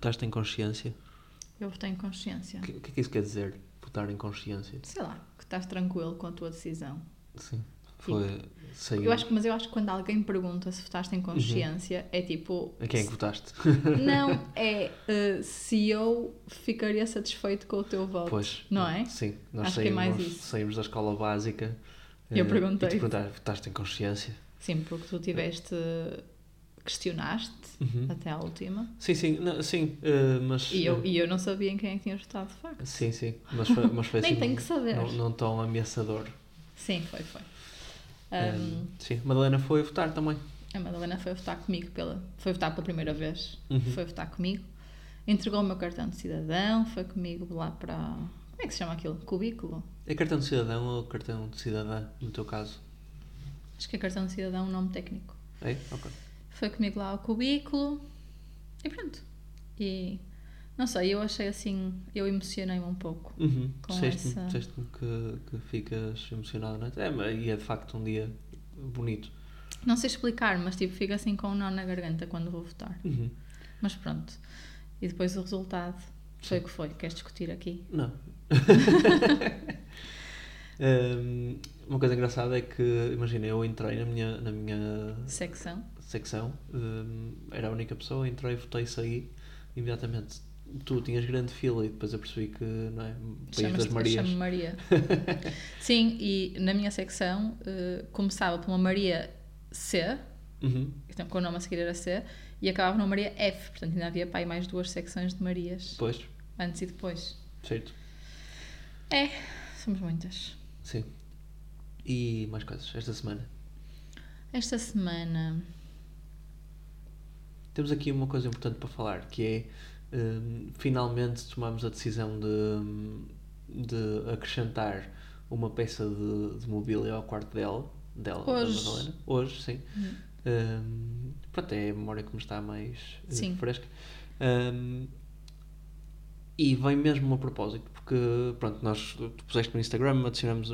votaste em consciência? Eu votei em consciência. O que é que isso quer dizer? Votar em consciência? Sei lá, que estás tranquilo com a tua decisão. Sim. Foi. Eu acho que quando alguém pergunta se votaste em consciência, é tipo... A quem é que votaste? Não, é se eu ficaria satisfeito com o teu voto. Pois. Não é? Sim. Nós Acho que é mais isso. saímos da escola básica. E eu perguntei. E te perguntaste, votaste em consciência? Sim, porque tu questionaste até à última. Sim, mas... E eu não sabia em quem é que tinhas votado, de facto. Sim, mas foi Nem assim... tenho que saber. Não tão ameaçador. Sim, foi. Sim, a Madalena foi votar também. A Madalena foi votar comigo, foi votar pela primeira vez. Uhum. Foi votar comigo. Entregou o meu cartão de cidadão, foi comigo lá para... Como é que se chama aquilo? Cubículo? É cartão de cidadão ou cartão de cidadã, no teu caso? Acho que é cartão de cidadão, um nome técnico. É? Ok. Foi comigo lá ao cubículo e pronto. E não sei, eu achei assim, eu emocionei-me um pouco com Disseste-me que ficas emocionado, não é? E é de facto um dia bonito. Não sei explicar, mas tipo, fico assim com um nó na garganta quando vou votar. Uhum. Mas pronto. E depois o resultado foi o que foi. Queres discutir aqui? Não. Uma coisa engraçada é que, imagina, eu entrei na minha secção, era a única pessoa, entrei, votei, saí imediatamente. Tu tinhas grande fila e depois eu percebi que, não é? País das Marias. Chamo-me Maria. Sim, e na minha secção começava por uma Maria C, então, com o nome a seguir era C, e acabava numa Maria F, portanto ainda havia para aí mais 2 secções de Marias. Pois. Antes e depois. Certo. Somos muitas. Sim. E mais coisas esta semana? Esta semana temos aqui uma coisa importante para falar, que é finalmente tomamos a decisão de acrescentar uma peça de mobília ao quarto dela hoje. Da Madalena. Hoje, sim. Pronto, é a memória que me está mais fresca. E vem mesmo a propósito, porque pronto, tu puseste no Instagram, adicionamos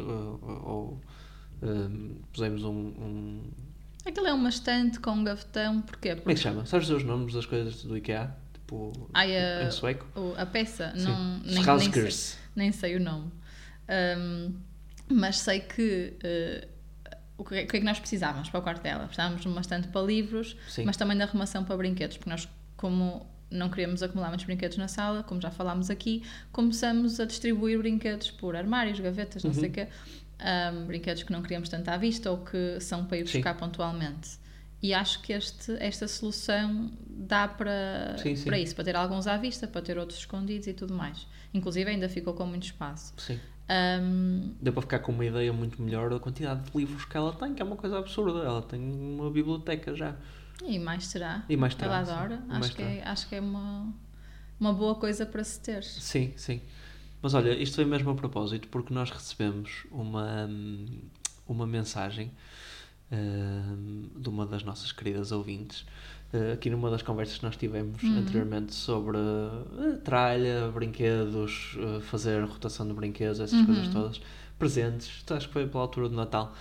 pusemos Aquilo é uma estante com um gavetão, porquê? Como é que se chama? Sabes os nomes das coisas do IKEA? Tipo, em sueco? A peça? Sim. Não, nem sei o nome. Mas sei que o que é que nós precisávamos para o quarto dela? Precisávamos de uma estante para livros, mas também de arrumação para brinquedos, porque nós, como não queríamos acumular muitos brinquedos na sala, como já falámos aqui, começamos a distribuir brinquedos por armários, gavetas, não sei o quê. Brinquedos que não queríamos tanto à vista ou que são para ir buscar pontualmente. E acho que esta solução dá para isso, para ter alguns à vista, para ter outros escondidos e tudo mais. Inclusive ainda ficou com muito espaço. Sim. Deu para ficar com uma ideia muito melhor da quantidade de livros que ela tem, que é uma coisa absurda. Ela tem uma biblioteca já. E mais terá. Ela adora. Acho que é uma boa coisa para se ter. Sim. Mas olha, isto foi mesmo a propósito, porque nós recebemos uma mensagem de uma das nossas queridas ouvintes, aqui numa das conversas que nós tivemos anteriormente sobre tralha, brinquedos, fazer rotação de brinquedos, essas coisas todas, presentes, acho que foi pela altura do Natal.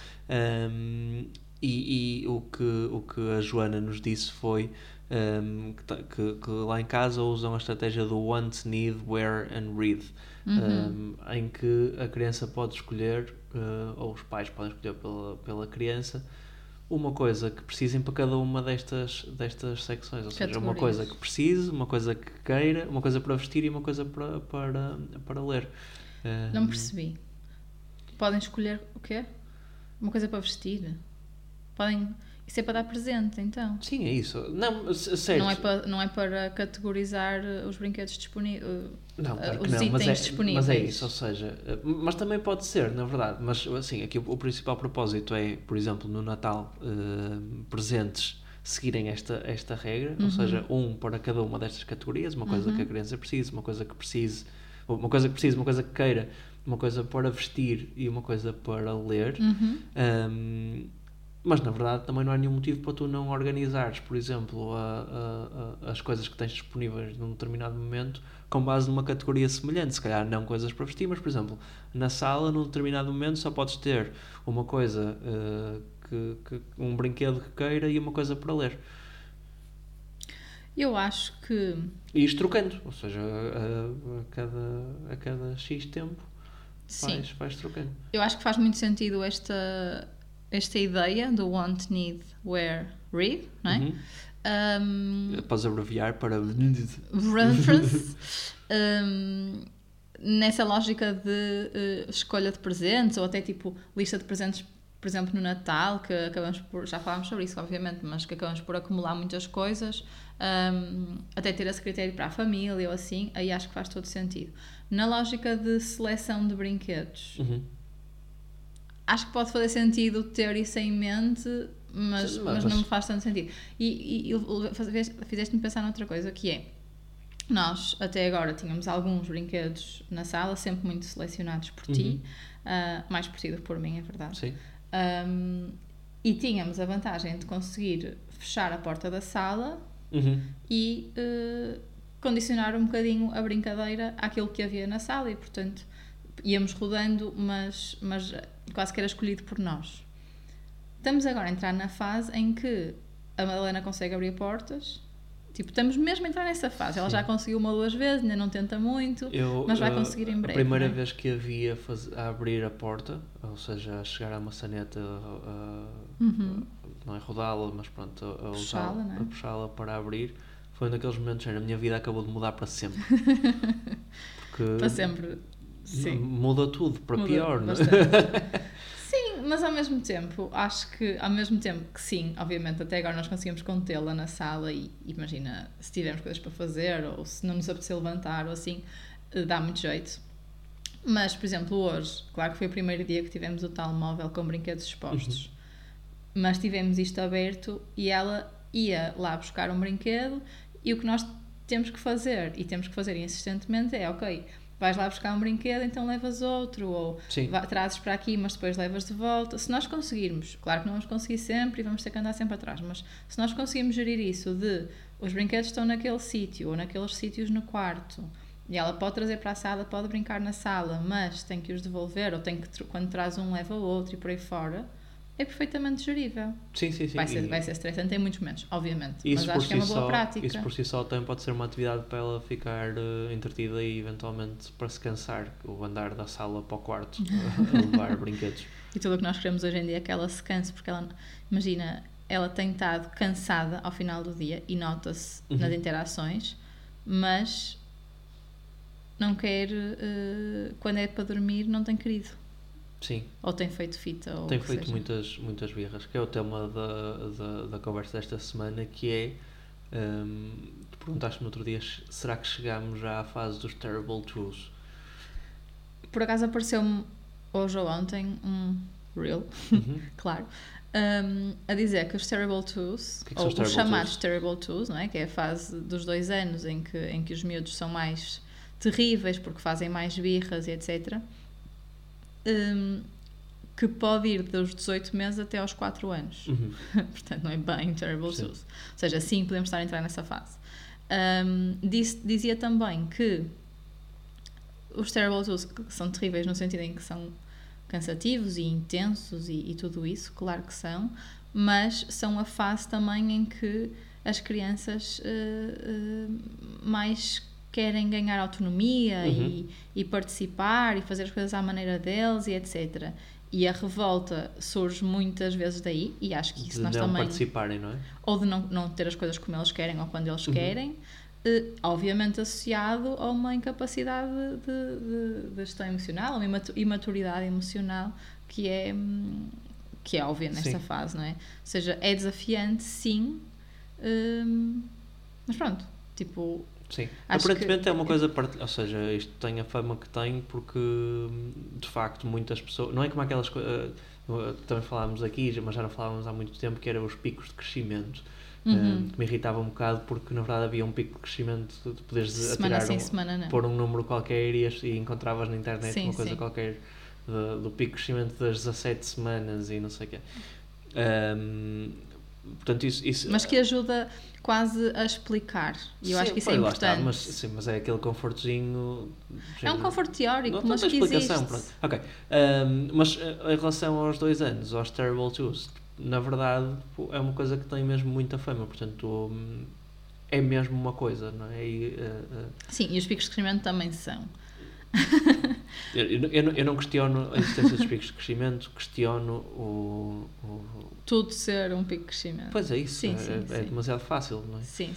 E o que a Joana nos disse foi que lá em casa usam a estratégia do want, need, wear and read, em que a criança pode escolher, ou os pais podem escolher pela criança, uma coisa que precisem para cada uma destas secções, ou seja, uma coisa que precise, uma coisa que queira, uma coisa para vestir e uma coisa para ler. Não percebi. Podem escolher o quê? Uma coisa para vestir? Podem... Isso é para dar presente, então? Sim, é isso. Não, certo. Não é para categorizar os brinquedos disponíveis, os itens disponíveis. Mas é isso, ou seja... Mas também pode ser, na verdade. Mas, assim, aqui o principal propósito é, por exemplo, no Natal, presentes seguirem esta regra, ou seja, para cada uma destas categorias, uma coisa que a criança precise, uma coisa que uma coisa que queira, uma coisa para vestir e uma coisa para ler. Mas na verdade também não há nenhum motivo para tu não organizares, por exemplo, as coisas que tens disponíveis num determinado momento com base numa categoria semelhante. Se calhar não coisas para vestir, mas por exemplo, na sala, num determinado momento, só podes ter uma coisa, um brinquedo que queira e uma coisa para ler. Eu acho que... E isto trocando, ou seja, a cada X tempo vais trocando. Eu acho que faz muito sentido esta ideia do want, need, wear, read, não é? Podes abreviar para... Nessa lógica de escolha de presentes, ou até tipo lista de presentes, por exemplo, no Natal, que acabamos por... Já falámos sobre isso, obviamente, mas que acabamos por acumular muitas coisas, até ter esse critério para a família ou assim, aí acho que faz todo sentido. Na lógica de seleção de brinquedos, acho que pode fazer sentido ter isso em mente, mas não me faz tanto sentido. E fizeste-me pensar noutra coisa, que é, nós até agora tínhamos alguns brinquedos na sala, sempre muito selecionados por ti, mais por ti do que por mim, é verdade. Sim. E tínhamos a vantagem de conseguir fechar a porta da sala e condicionar um bocadinho a brincadeira àquilo que havia na sala, e portanto íamos rodando, mas quase que era escolhido por nós. Estamos agora a entrar na fase em que a Madalena consegue abrir portas. Tipo, estamos mesmo a entrar nessa fase. Ela já conseguiu uma ou duas vezes, ainda não tenta muito, mas vai conseguir em breve. A primeira vez que havia a abrir a porta, ou seja, a chegar à maçaneta, não é rodá-la, mas pronto, a usá-la, a puxá-la para abrir, foi um daqueles momentos em que a minha vida acabou de mudar para sempre. Porque para sempre, sim. Muda tudo, para pior, não é? Sim, mas ao mesmo tempo, acho que ao mesmo tempo que sim, obviamente até agora nós conseguimos contê-la na sala e imagina, se tivermos coisas para fazer ou se não nos apetecer levantar ou assim, dá muito jeito. Mas, por exemplo, hoje, claro que foi o primeiro dia que tivemos o tal móvel com brinquedos expostos, mas tivemos isto aberto e ela ia lá buscar um brinquedo e o que nós temos que fazer, e temos que fazer insistentemente, é ok, vais lá buscar um brinquedo, então levas outro, ou trazes para aqui, mas depois levas de volta. Se nós conseguirmos, claro que não vamos conseguir sempre e vamos ter que andar sempre atrás, mas se nós conseguirmos gerir isso de os brinquedos estão naquele sítio ou naqueles sítios no quarto e ela pode trazer para a sala, pode brincar na sala, mas tem que os devolver, ou tem que, quando traz um, leva o outro e por aí fora, é perfeitamente gerível. Sim. Vai ser estressante em muitos momentos, obviamente, isso mas acho que é uma boa prática. Isso por si só também pode ser uma atividade para ela ficar entretida e eventualmente para se cansar, o andar da sala para o quarto a levar brinquedos. E tudo o que nós queremos hoje em dia é que ela se canse, porque ela, imagina, ela tem estado cansada ao final do dia e nota-se nas interações, mas não quer, quando é para dormir, não tem querido. Sim. Ou tem feito fita. Ou tem feito muitas birras, que é o tema da conversa desta semana, que é, tu perguntaste-me no outro dia, será que chegámos já à fase dos Terrible Twos? Por acaso apareceu-me hoje ou ontem um reel, claro, a dizer que os Terrible Twos, ou os chamados Terrible Twos, não é? Que é a fase dos 2 anos em que os miúdos são mais terríveis porque fazem mais birras e etc., que pode ir dos 18 meses até aos 4 anos. Portanto, não é bem Terrible Twos. Ou seja, sim, podemos estar a entrar nessa fase. Dizia também que os Terrible Twos são terríveis no sentido em que são cansativos e intensos e tudo isso, claro que são, mas são a fase também em que as crianças mais querem ganhar autonomia e participar e fazer as coisas à maneira deles e etc. E a revolta surge muitas vezes daí, e acho que isso nós também... De não participarem, não é? Ou de não ter as coisas como eles querem ou quando eles querem, obviamente associado a uma incapacidade de gestão emocional, uma imaturidade emocional que é óbvia nesta fase, não é? Ou seja, é desafiante, sim, mas pronto, tipo... Sim, aparentemente é uma coisa, ou seja, isto tem a fama que tem porque, de facto, muitas pessoas, não é como aquelas coisas, também falámos aqui, mas já não falávamos há muito tempo, que eram os picos de crescimento, que me irritava um bocado porque, na verdade, havia um pico de crescimento de poderes atirar, pôr um número qualquer e encontravas na internet uma coisa qualquer do pico de crescimento das 17 semanas e não sei o quê. Portanto, isso, mas que ajuda quase a explicar, e eu acho que isso é importante. Mas é aquele confortozinho. É um conforto teórico, mas que explicação, existe. Ok. Mas em relação aos 2 anos, aos Terrible Twos, na verdade é uma coisa que tem mesmo muita fama. Portanto, é mesmo uma coisa, não é? Sim, e os picos de crescimento também são. Eu não questiono a existência dos picos de crescimento, questiono tudo ser um pico de crescimento. Pois é isso, sim, é demasiado fácil, não é? Sim.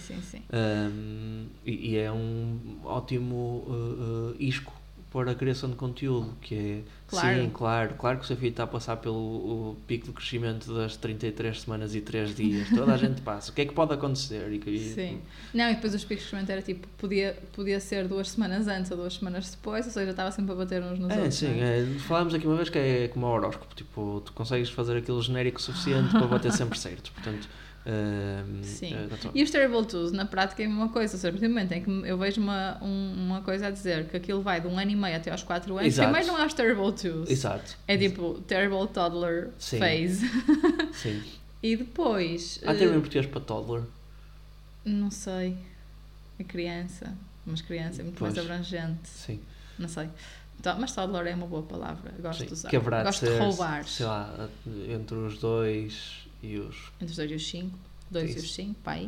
E é um ótimo isco para a criação de conteúdo, que é, claro. Sim, claro que o seu filho está a passar pelo pico de crescimento das 33 semanas e 3 dias, toda a gente passa, o que é que pode acontecer? Sim. Não, e depois os picos de crescimento era tipo, podia ser 2 semanas antes ou 2 semanas depois, ou seja, estava sempre a bater uns nos outros. Sim, falámos aqui uma vez que é como o horóscopo, tipo, tu consegues fazer aquilo genérico suficiente para bater sempre certo, portanto... Sim. E os Terrible Twos, na prática, é a mesma coisa. Ou seja, no momento em que eu vejo uma coisa a dizer que aquilo vai de 1 ano e meio até aos 4 anos, primeiro não é os Terrible Twos. Exato. É tipo Terrible Toddler Phase. Sim. E depois... Há termo em português para toddler? Não sei. É criança. Mas criança é muito mais abrangente. Sim. Não sei. Então, mas toddler é uma boa palavra. Gosto de usar. Que haverá Gosto de roubar. Sei lá, entre os 2 e os... Entre os 2 e os 5. 2 e os 5, pai.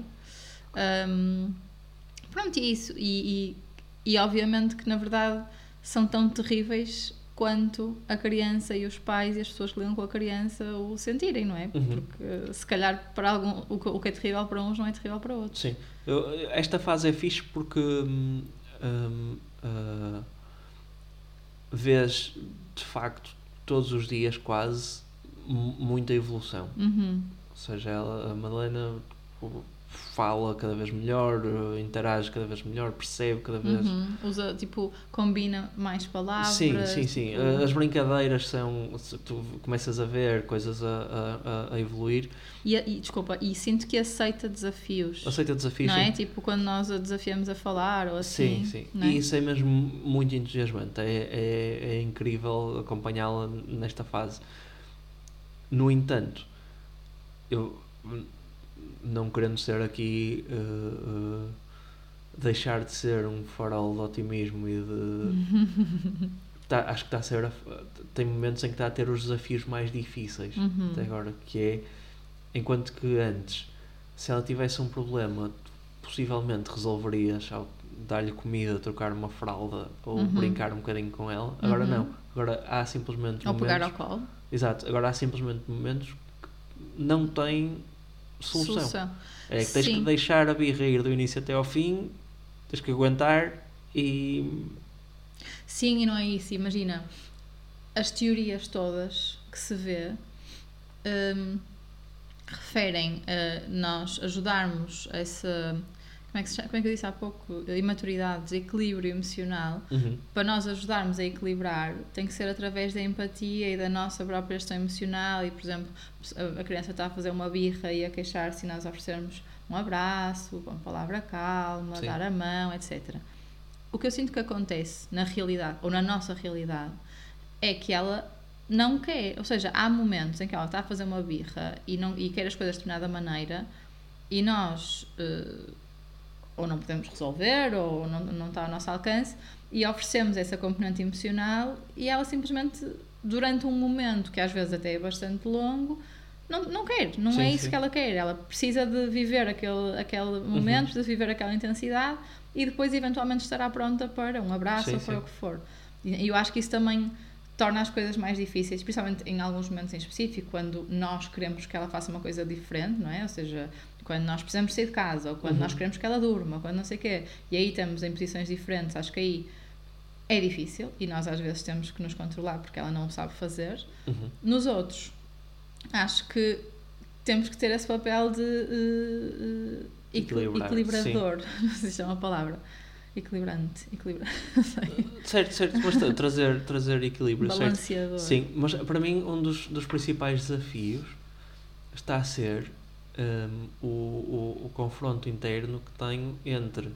Pronto, e isso. E obviamente que, na verdade, são tão terríveis quanto a criança e os pais e as pessoas que lidam com a criança o sentirem, não é? Porque, se calhar, para o que é terrível para uns não é terrível para outros. Sim. Esta fase é fixe porque vês, de facto, todos os dias quase, muita evolução. Ou seja, a Madalena fala cada vez melhor, interage cada vez melhor, percebe cada vez... Usa, tipo, combina mais palavras. Sim. Tipo... As brincadeiras são... Tu começas a ver coisas a evoluir. Desculpa, e sinto que aceita desafios. Aceita desafios, não sim. é? Tipo, quando nós a desafiamos a falar ou assim. Sim. Não é? E isso é mesmo muito entusiasmante. É incrível acompanhá-la nesta fase. No entanto, eu... não querendo ser aqui deixar de ser um farol de otimismo e de acho que está a ser tem momentos em que está a ter os desafios mais difíceis até agora, que é, enquanto que antes, se ela tivesse um problema, possivelmente resolverias ao dar-lhe comida, trocar uma fralda ou brincar um bocadinho com ela. Agora não, agora há simplesmente ou momentos, pegar ao colo. Exato, agora há simplesmente momentos que não têm solução. É que tens que deixar a birra ir do início até ao fim, tens que aguentar e... Sim, e não é isso. Imagina, as teorias todas que se vê referem a nós ajudarmos essa... Como é que eu disse há pouco? Imaturidade, desequilíbrio emocional. Para nós ajudarmos a equilibrar, tem que ser através da empatia e da nossa própria gestão emocional. E, por exemplo, a criança está a fazer uma birra e a queixar-se e nós oferecermos um abraço, uma palavra calma, dar a mão, etc. O que eu sinto que acontece na realidade, ou na nossa realidade, é que ela não quer. Ou seja, há momentos em que ela está a fazer uma birra e quer as coisas de determinada maneira e nós... ou não podemos resolver, ou não está ao nosso alcance, e oferecemos essa componente emocional e ela simplesmente, durante um momento, que às vezes até é bastante longo, não quer, é isso que ela quer. Ela precisa de viver aquele momento, de viver aquela intensidade e depois eventualmente estará pronta para um abraço ou para o que for. E eu acho que isso também torna as coisas mais difíceis, principalmente em alguns momentos em específico, quando nós queremos que ela faça uma coisa diferente, não é? Ou seja, quando nós precisamos sair de casa, ou quando nós queremos que ela durma, ou quando não sei o quê, e aí estamos em posições diferentes, acho que aí é difícil, e nós às vezes temos que nos controlar porque ela não sabe fazer. Nos outros, acho que temos que ter esse papel de equilibrador, não sei se é uma palavra. Equilibrante, certo, mas trazer equilíbrio, balanceador. Certo? Sim, mas para mim um dos principais desafios está a ser o confronto interno que tenho entre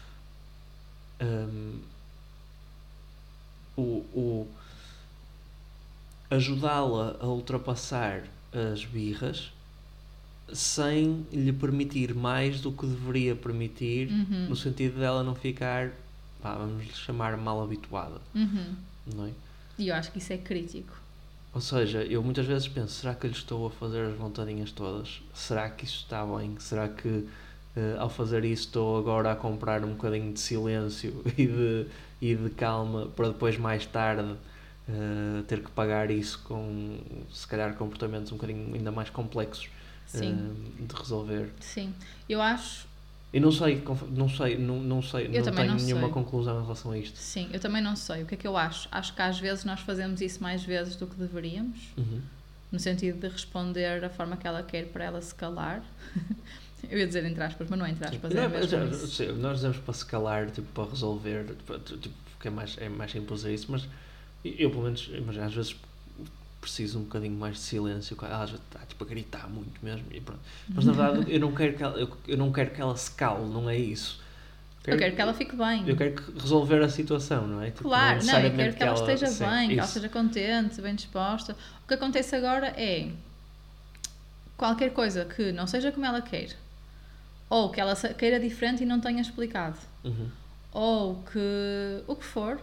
ajudá-la a ultrapassar as birras sem lhe permitir mais do que deveria permitir, no sentido dela não ficar, vamos lhe chamar, mal habituada. Não é? E eu acho que isso é crítico. Ou seja, eu muitas vezes penso, será que eu lhe estou a fazer as vontadinhas todas? Será que isso está bem? Será que ao fazer isso estou agora a comprar um bocadinho de silêncio e de calma para depois mais tarde ter que pagar isso com se calhar comportamentos um bocadinho ainda mais complexos de resolver. Sim, eu acho... E não sei, não tenho nenhuma conclusão em relação a isto. Sim, eu também não sei. O que é que eu acho? Acho que às vezes nós fazemos isso mais vezes do que deveríamos, no sentido de responder da forma que ela quer para ela se calar. Eu ia dizer entre aspas, mas não é entre aspas, é mesmo isso. Nós dizemos para se calar, tipo, para resolver, tipo, porque é mais simples isso, mas eu pelo menos, mas às vezes preciso um bocadinho mais de silêncio, ela já está tipo a gritar muito mesmo e pronto. Mas na verdade eu não quero que ela se cale, não é isso. Eu quero que ela fique bem. Eu quero resolver a situação, não é? Tipo, claro, não, eu quero que ela esteja bem, que ela esteja contente, bem disposta. O que acontece agora é qualquer coisa que não seja como ela quer, ou que ela queira diferente e não tenha explicado, ou que o que for,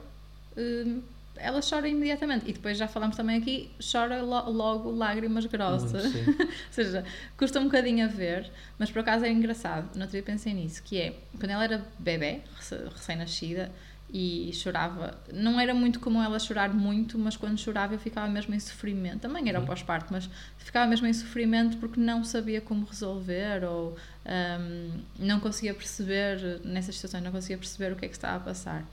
ela chora imediatamente. E depois já falamos também aqui, chora logo lágrimas grossas. Ou seja, custa um bocadinho a ver, mas por acaso é engraçado. No outro dia pensei nisso, que é, quando ela era bebé, recém-nascida, e chorava, não era muito comum ela chorar muito, mas quando chorava eu ficava mesmo em sofrimento. Também era pós-parto, mas ficava mesmo em sofrimento porque não sabia como resolver, ou não conseguia perceber, nessas situações, não conseguia perceber o que é que estava a passar.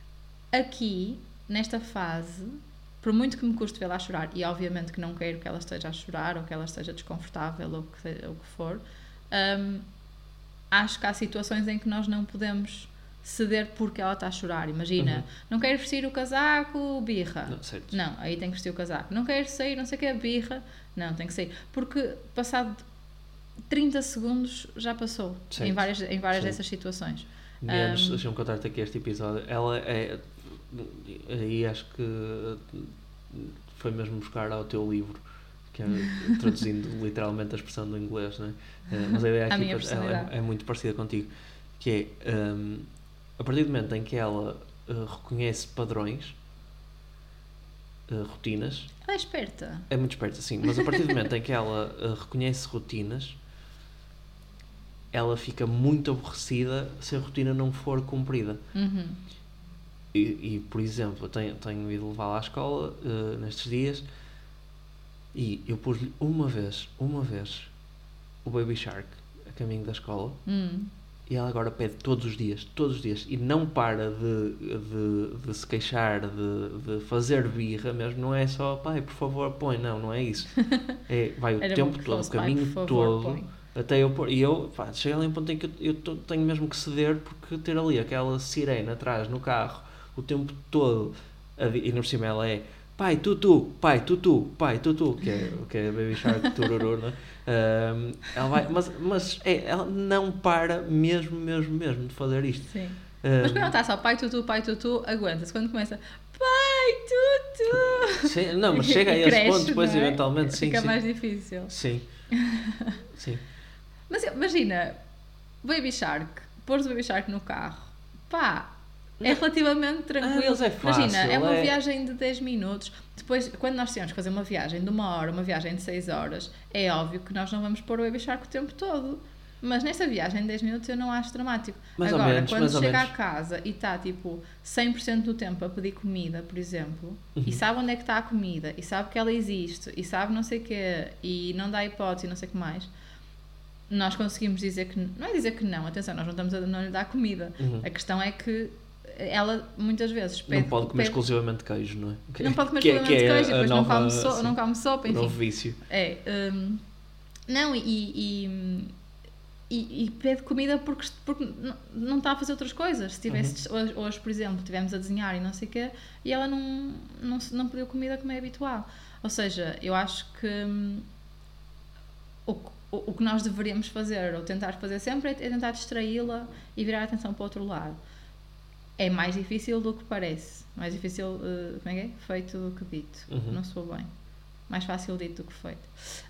Aqui, nesta fase, por muito que me custe vê-la a chorar, e obviamente que não quero que ela esteja a chorar ou que ela esteja desconfortável ou o que for, acho que há situações em que nós não podemos ceder porque ela está a chorar. Imagina, não quero vestir o casaco, birra. Não, aí tem que vestir o casaco. Não quero sair, não sei o que é, birra. Não, tem que sair. Porque passado 30 segundos já passou em várias dessas situações. Menos, deixa-me contar-te aqui este episódio. Ela é... Aí acho que foi mesmo buscar ao teu livro, que é traduzindo literalmente a expressão do inglês, não é? Mas a ideia aqui é muito parecida contigo, que é a partir do momento em que ela reconhece padrões, rotinas. Ela é esperta. É muito esperta, sim, mas a partir do momento em que ela reconhece rotinas, ela fica muito aborrecida se a rotina não for cumprida. E, por exemplo, eu tenho ido levá-la à escola nestes dias e eu pus-lhe uma vez o Baby Shark a caminho da escola e ela agora pede todos os dias e não para de se queixar, de fazer birra mesmo. Não é só, pai, por favor, põe, não é isso. Vai o tempo todo, o caminho todo, põe. Até eu pôr. E eu, chega ali um ponto em que eu tenho mesmo que ceder, porque ter ali aquela sirene atrás no carro o tempo todo, e por cima ela é pai, tutu, que é Baby Shark, tururu, não é? Ela vai, mas ela não para mesmo de fazer isto. Sim. Mas quando ela está só pai, tutu, aguenta-se. Quando começa pai, tutu... Sim, não, mas chega a esse ponto, depois eventualmente fica mais difícil. Sim. Mas imagina, Baby Shark, pôr o Baby Shark no carro, é relativamente tranquilo. Mas é fácil, imagina, é uma viagem de 10 minutos. Depois, quando nós temos que fazer uma viagem de 1 hora, uma viagem de 6 horas, é óbvio que nós não vamos pôr o Baby Shark o tempo todo. Mas nessa viagem de 10 minutos eu não acho dramático. Agora, quando chega à casa e está tipo 100% do tempo a pedir comida, por exemplo, e sabe onde é que está a comida, e sabe que ela existe, e sabe não sei o quê, e não dá hipótese e não sei o que mais, nós conseguimos dizer que... Não é dizer que não, atenção, nós não estamos a não lhe dar comida. A questão é que ela muitas vezes pede... Não pode comer exclusivamente queijo, não é? Não pode comer exclusivamente queijo, depois não come sopa, enfim. Novo vício. Não, e pede comida porque não está a fazer outras coisas. Se tivesse, hoje, por exemplo, estivemos a desenhar e não sei o quê, e ela não pediu comida como é habitual. Ou seja, eu acho que o que nós deveríamos fazer, ou tentar fazer sempre, é tentar distraí-la e virar a atenção para o outro lado. É mais difícil do que parece. Mais difícil, como é que é? Feito do que dito. Não sou bem. Mais fácil dito do que feito.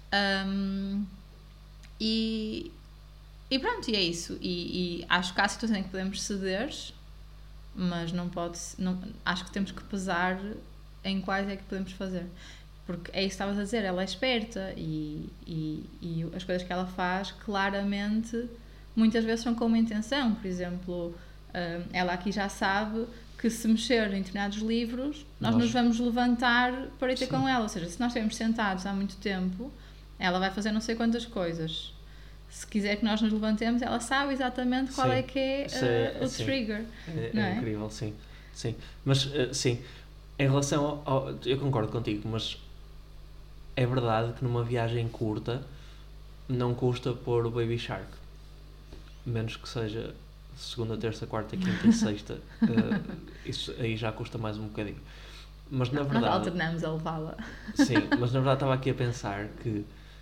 E pronto, e é isso. E acho que há situações em que podemos ceder, mas não pode... acho que temos que pesar em quais é que podemos fazer. Porque é isso que estavas a dizer, ela é esperta e as coisas que ela faz claramente muitas vezes são com uma intenção. Por exemplo, ela aqui já sabe que se mexer em determinados livros, nós nos vamos levantar para ir ter com ela. Ou seja, se nós estivermos sentados há muito tempo, ela vai fazer não sei quantas coisas. Se quiser que nós nos levantemos, ela sabe exatamente qual é que é o trigger. É incrível, sim. Mas, sim, em relação eu concordo contigo, mas é verdade que numa viagem curta não custa pôr o Baby Shark. Menos que seja segunda, terça, quarta, quinta e sexta. Isso aí já custa mais um bocadinho. Mas na verdade... Nós alternamos a levá-la. Sim, mas na verdade estava aqui a pensar que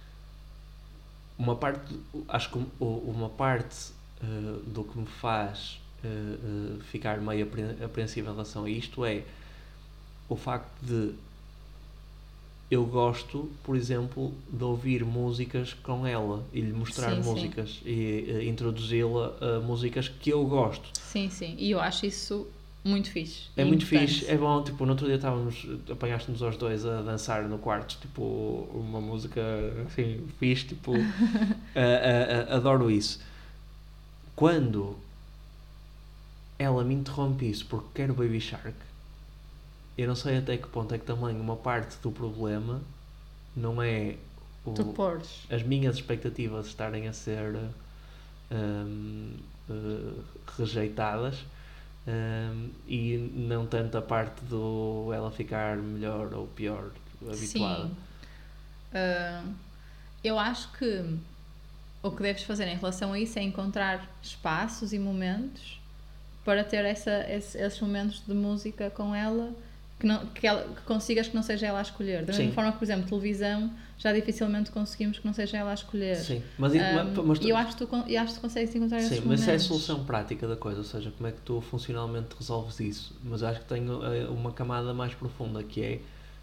acho que uma parte do que me faz ficar meio apreensivo em relação a isto é o facto de eu gosto, por exemplo, de ouvir músicas com ela e lhe mostrar músicas e introduzi-la a músicas que eu gosto. Sim, e eu acho isso muito fixe. É muito fixe, é bom, tipo, no outro dia apanhaste-nos aos dois a dançar no quarto, tipo, uma música assim, fixe, tipo, adoro isso. Quando ela me interrompe isso porque quer o Baby Shark, eu não sei até que ponto é que também uma parte do problema não é as minhas expectativas estarem a ser rejeitadas, e não tanto a parte do ela ficar melhor ou pior habituada. Sim. Eu acho que o que deves fazer em relação a isso é encontrar espaços e momentos para ter esses momentos de música com ela que consigas que não seja ela a escolher. Da mesma forma que, por exemplo, televisão, já dificilmente conseguimos que não seja ela a escolher. Sim, mas eu acho que tu consegues encontrar esses momentos. Sim, mas é a solução prática da coisa, ou seja, como é que tu funcionalmente resolves isso. Mas acho que tem uma camada mais profunda, que é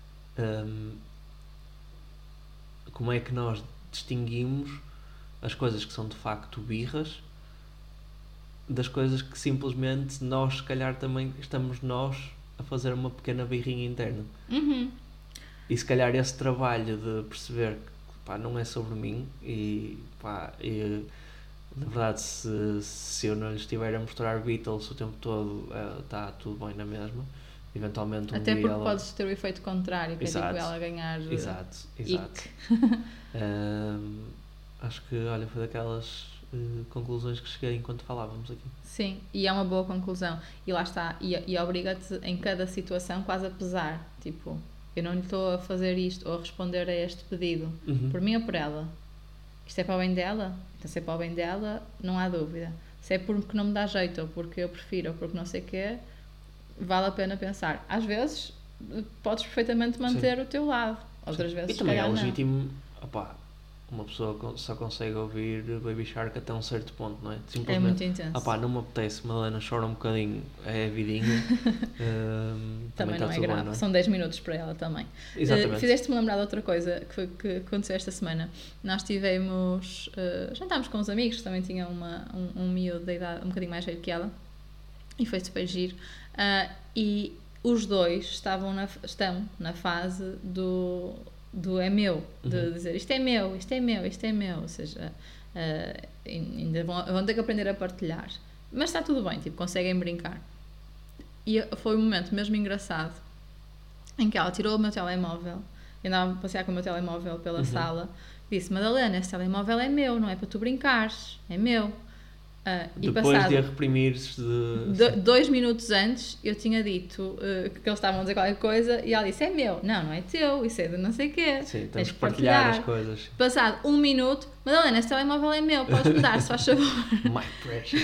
como é que nós distinguimos as coisas que são de facto birras das coisas que simplesmente nós, se calhar, também estamos a fazer uma pequena birrinha interna. E se calhar esse trabalho de perceber que não é sobre mim e na verdade se eu não lhe estiver a mostrar Beatles o tempo todo, está tudo bem na mesma. Eventualmente até porque podes ter o efeito contrário, que é tipo ela ganhar exato. Acho que foi daquelas conclusões que cheguei enquanto falávamos aqui. Sim, e é uma boa conclusão. E lá está, e obriga-te em cada situação quase a pesar. Tipo, eu não lhe estou a fazer isto ou a responder a este pedido por mim ou por ela. Isto é para o bem dela? Então, se é para o bem dela, não há dúvida. Se é porque não me dá jeito, ou porque eu prefiro, ou porque não sei o quê, vale a pena pensar. Às vezes, podes perfeitamente manter o teu lado. Outras vezes, e também é legítimo. Uma pessoa só consegue ouvir Baby Shark até um certo ponto, não é? É muito intenso. Não me apetece, Madalena chora um bocadinho, é a vidinha. Também não é grave, não é? São 10 minutos para ela também. Exatamente. Fizeste-me lembrar de outra coisa que aconteceu esta semana. Nós tivemos, jantámos com uns amigos que também tinham um miúdo de idade um bocadinho mais velho que ela, e foi super giro. E os dois estão na fase do é meu, de dizer isto é meu, ou seja, ainda vão ter que aprender a partilhar, mas está tudo bem, tipo, conseguem brincar. E foi um momento mesmo engraçado em que ela tirou o meu telemóvel, eu andava a passear com o meu telemóvel pela sala, disse: Madalena, esse telemóvel é meu, não é para tu brincares, é meu. Depois de a reprimir-se 2 minutos antes eu tinha dito que eles estavam a dizer qualquer coisa e ela disse: é meu, não é teu, isso é de não sei o quê. Sim, tens que partilhar as coisas. Passado 1 minuto, Madalena, esse telemóvel é meu, podes-me dar, se faz favor. My precious.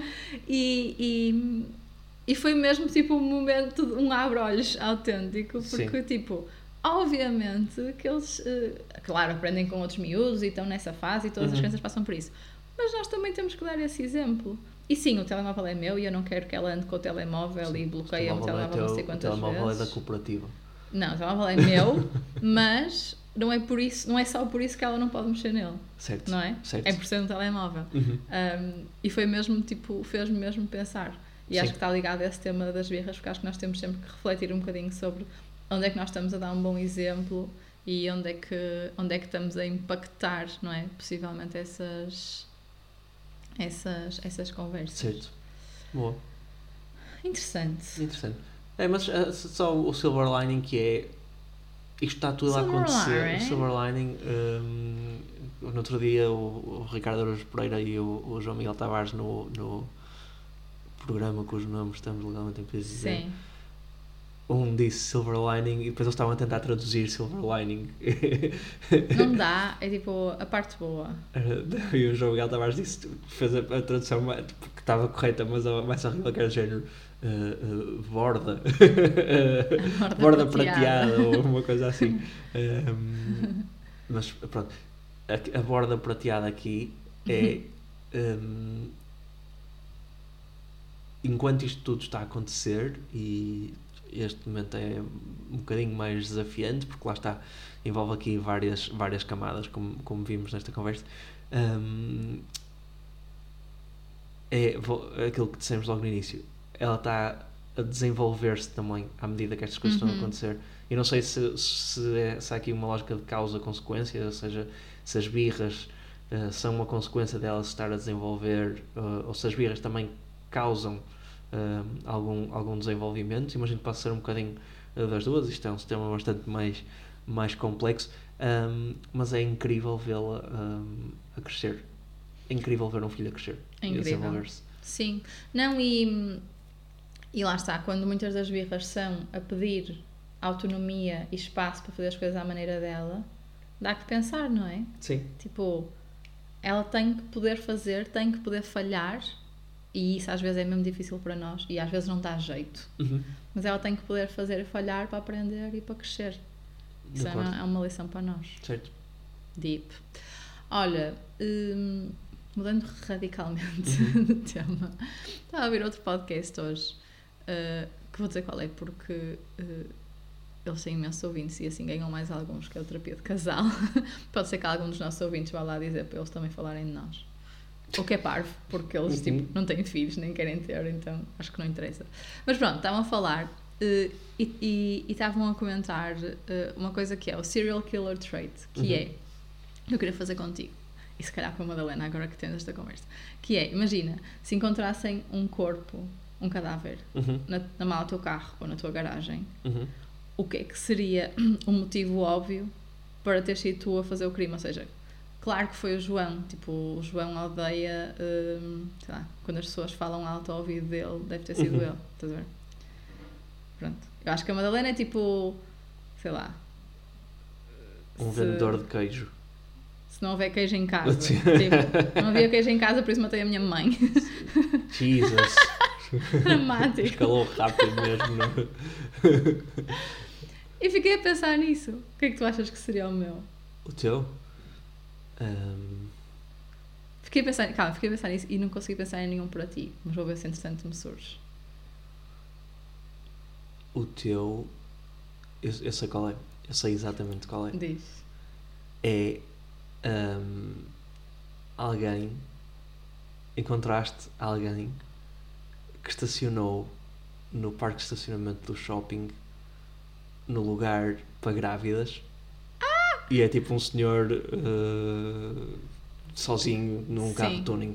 E foi mesmo tipo um momento, um abre-olhos autêntico, porque tipo, obviamente que eles, claro, aprendem com outros miúdos e estão nessa fase e todas as crianças passam por isso. Mas nós também temos que dar esse exemplo. E sim, o telemóvel é meu e eu não quero que ela ande com o telemóvel e bloqueie o telemóvel não sei quantas vezes. O telemóvel é da cooperativa. Não, o telemóvel é meu, mas não é só por isso que ela não pode mexer nele. Certo. Não é? Certo. É por ser um telemóvel. E foi mesmo, tipo, fez-me mesmo pensar. E acho que está ligado a esse tema das birras, porque acho que nós temos sempre que refletir um bocadinho sobre onde é que nós estamos a dar um bom exemplo e onde é que estamos a impactar, não é? Possivelmente essas conversas. Certo. Boa. Interessante. Mas só o silver lining que é isto está tudo a acontecer. O silver lining, no outro dia o Ricardo Araújo Pereira e o João Miguel Tavares no programa cujo nome estamos legalmente impedidos de dizer. Sim. Um disse silver lining e depois eles estavam a tentar traduzir silver lining. Não dá, é tipo a parte boa. E o João Miguel Tavares disse, fez a tradução que estava correta, mas a mais horrível que era o género borda borda prateada ou uma coisa assim. Mas pronto, a borda prateada aqui é enquanto isto tudo está a acontecer, e este momento é um bocadinho mais desafiante porque lá está, envolve aqui várias camadas, como vimos nesta conversa. É aquilo que dissemos logo no início, ela está a desenvolver-se também à medida que estas coisas estão a acontecer. E não sei se há aqui uma lógica de causa-consequência, ou seja, se as birras são uma consequência dela se estar a desenvolver, ou se as birras também causam algum desenvolvimento. Imagino que pode ser um bocadinho das duas. Isto é um sistema bastante mais complexo, mas é incrível vê-la a crescer. É incrível ver um filho a crescer e a desenvolver-se. Sim, não, e lá está, quando muitas das birras são a pedir autonomia e espaço para fazer as coisas à maneira dela, dá que pensar, não é? Sim. Tipo, ela tem que poder fazer, tem que poder falhar, e isso às vezes é mesmo difícil para nós e às vezes não dá jeito, mas ela tem que poder fazer e falhar para aprender e para crescer. Isso é uma lição para nós. Certo. Deep. Olha, mudando radicalmente de tema, estava a ouvir outro podcast hoje, que vou dizer qual é porque eles têm imensos ouvintes e assim ganham mais alguns, que é o Terapia de Casal. Pode ser que algum dos nossos ouvintes vá lá dizer para eles também falarem de nós. O que é parvo, porque eles tipo, não têm filhos, nem querem ter, então acho que não interessa. Mas pronto, estavam a falar e estavam a comentar uma coisa que é o serial killer trait, que é, eu queria fazer contigo, e se calhar com a Madalena agora que tens esta conversa, que é, imagina, se encontrassem um corpo, um cadáver, na mala do teu carro ou na tua garagem, o que é que seria um motivo óbvio para ter sido tu a fazer o crime? Ou seja, claro que foi o João, tipo, o João odeia, sei lá, quando as pessoas falam alto ao ouvido dele, deve ter sido ele, estás a ver? Pronto, eu acho que a Madalena é tipo, sei lá, um vendedor de queijo. Se não houver queijo em casa, tipo, não havia queijo em casa, por isso matei a minha mãe. Jesus. Dramático. Escalou rápido mesmo, não? E fiquei a pensar nisso. O que é que tu achas que seria o meu? O teu? Fiquei a pensar nisso e não consegui pensar em nenhum para ti, mas vou ver se entretanto me surge. O teu, eu sei qual é, eu sei exatamente qual é. Diz. É alguém, encontraste alguém que estacionou no parque de estacionamento do shopping no lugar para grávidas. E é tipo um senhor sozinho num carro de tuning.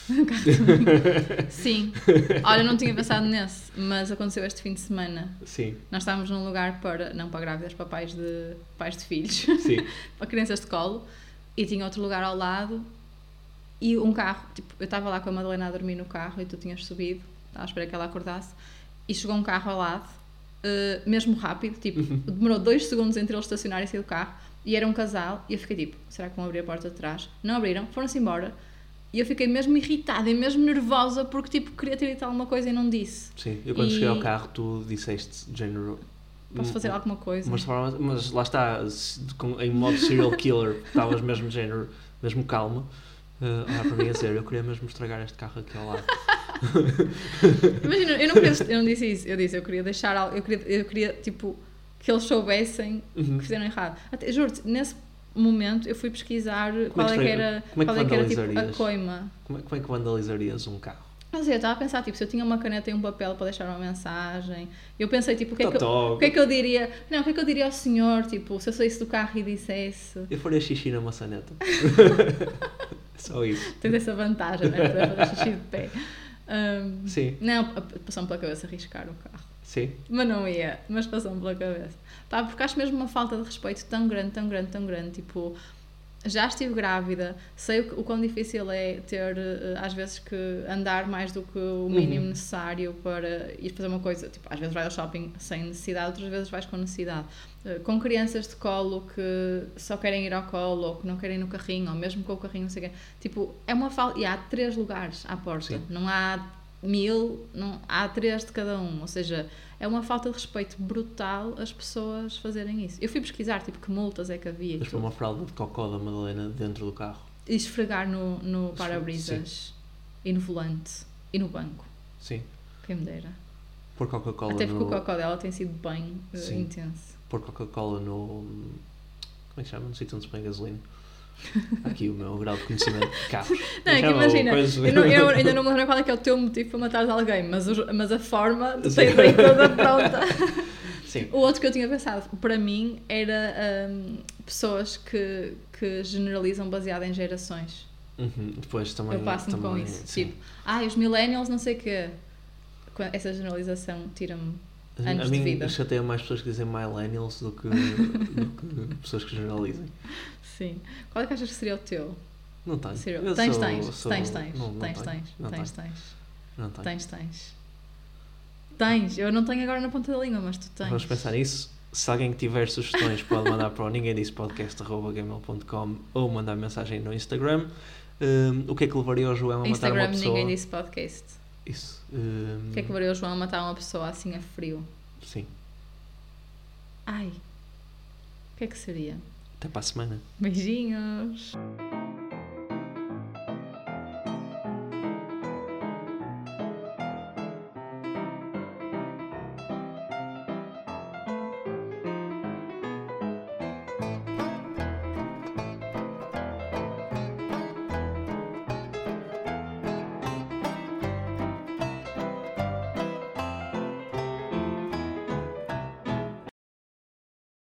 Sim. Olha, não tinha pensado nesse, mas aconteceu este fim de semana. Sim. Nós estávamos num lugar não para grávidas, para pais de filhos. Sim. Para crianças de colo. E tinha outro lugar ao lado. E um carro, tipo, eu estava lá com a Madalena a dormir no carro e tu tinhas subido, estava a esperar que ela acordasse. E chegou um carro ao lado, mesmo rápido, tipo, demorou 2 segundos entre eles estacionarem e sair do carro. E era um casal, e eu fiquei tipo, será que vão abrir a porta de trás? Não abriram, foram-se embora. E eu fiquei mesmo irritada e mesmo nervosa porque, tipo, queria ter dito alguma coisa e não disse. Sim, eu quando cheguei ao carro, tu disseste, de género... Posso fazer alguma coisa? Mas lá está, em modo serial killer, estavas mesmo de género, mesmo calma. Olha para mim a dizer, eu queria mesmo estragar este carro aqui ao lado. Imagina, eu não disse isso, eu disse, eu queria deixar, eu queria tipo, que eles soubessem que fizeram errado. Até, juro-te, nesse momento eu fui pesquisar qual é que era tipo, a coima. Como é que vandalizarias um carro? Não sei, eu estava a pensar, tipo, se eu tinha uma caneta e um papel para deixar uma mensagem, eu pensei, tipo, o que é que eu diria? Não, o que é que eu diria ao senhor, tipo, se eu saísse do carro e dissesse... Eu faria xixi na maçaneta. Só isso. Tens essa vantagem, né? Poder fazer xixi de pé. Sim. Não, passou-me pela cabeça arriscar o carro. Sim. Mas não ia, mas passou-me pela cabeça. Pá, porque acho mesmo uma falta de respeito tão grande, tão grande, tão grande. Tipo, já estive grávida, sei o quão difícil é ter, às vezes, que andar mais do que o mínimo necessário para ir fazer uma coisa. Tipo, às vezes vais ao shopping sem necessidade, outras vezes vais com necessidade. Com crianças de colo que só querem ir ao colo, ou que não querem ir no carrinho, ou mesmo com o carrinho, não sei o quê. Tipo, é uma falta. E há 3 lugares à porta. Sim. Não há 1000, não, há 3 de cada um. Ou seja, é uma falta de respeito brutal as pessoas fazerem isso. Eu fui pesquisar, tipo, que multas é que havia. Mas foi uma fralda de cocó da Madalena dentro do carro. E esfregar no para-brisas e no volante e no banco. Sim. Quem me dera. Por Coca-Cola. Até porque o cocó dela tem sido bem intenso. Por Coca-Cola no... Como é que chama? No sítio onde se põe gasolina. Aqui o meu grau de conhecimento de carros. Não, é que imagina, eu ainda não me lembro qual é que é o teu motivo para matar alguém, mas a forma tu tens aí toda pronta. Sim. O outro que eu tinha pensado, para mim, era pessoas que generalizam baseado em gerações. Depois também... Eu passo-me com isso. Sim. Tipo, os millennials não sei o quê. Essa generalização tira-me anos de vida. A mim chateia mais pessoas que dizem millennials do que pessoas que generalizem. Sim. Qual é que achas que seria o teu? Não tenho. Tens. Tens. Eu não tenho agora na ponta da língua, mas tu tens. Vamos pensar nisso. Se alguém tiver sugestões pode mandar para o ninguemdissepodcast@gmail.com ou mandar mensagem no Instagram. O que é que levaria o João a matar uma pessoa? Instagram Ninguém Disse Podcast. Isso. O que é que levaria o João a matar uma pessoa assim a frio? Sim. O que é que seria? Até para a semana. Beijinhos.